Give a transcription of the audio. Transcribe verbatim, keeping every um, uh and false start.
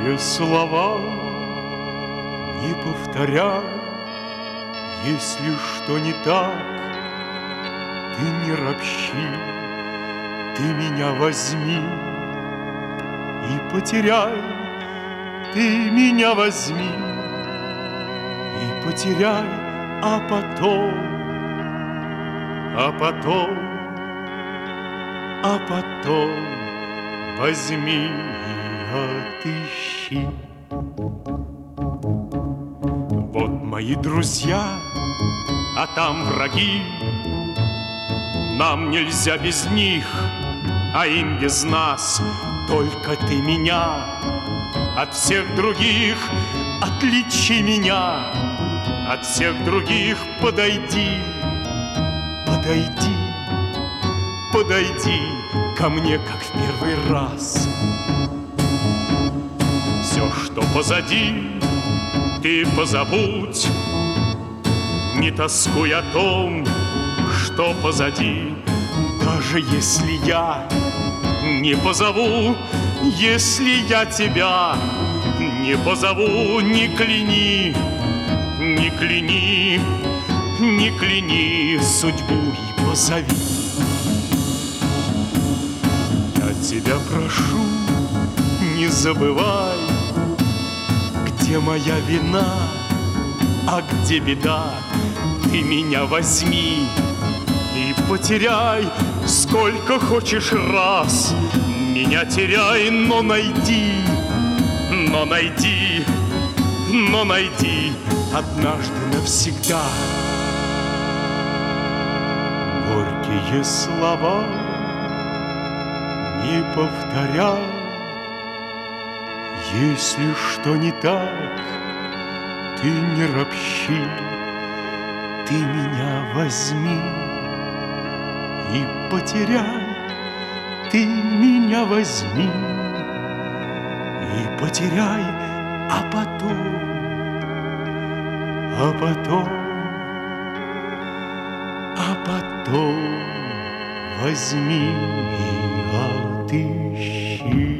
Горькие слова не повторяй. Если что не так, ты не ропщи, ты меня возьми и потеряй, ты меня возьми и потеряй, а потом, а потом, а потом возьми и отыщи. Вот мои друзья, а там враги. Нам нельзя без них, а им без нас. Только ты меня от всех других отличи меня. От всех других подойди, подойди, подойди ко мне, как в первый раз. Все, что позади, ты позабудь, не тоскуй о том, что позади. Даже если я не позову, если я тебя не позову, не кляни, не кляни, не кляни судьбу и позови. Я тебя прошу, не забывай, где моя вина, а где беда. Ты меня возьми и потеряй сколько хочешь раз. Меня теряй, но найди, но найди, но найди однажды навсегда. Горькие слова не повторяй. Если что не так, ты не ропщи, ты меня возьми и потеряй, ты меня возьми и потеряй, а потом, а потом, а потом возьми и отыщи.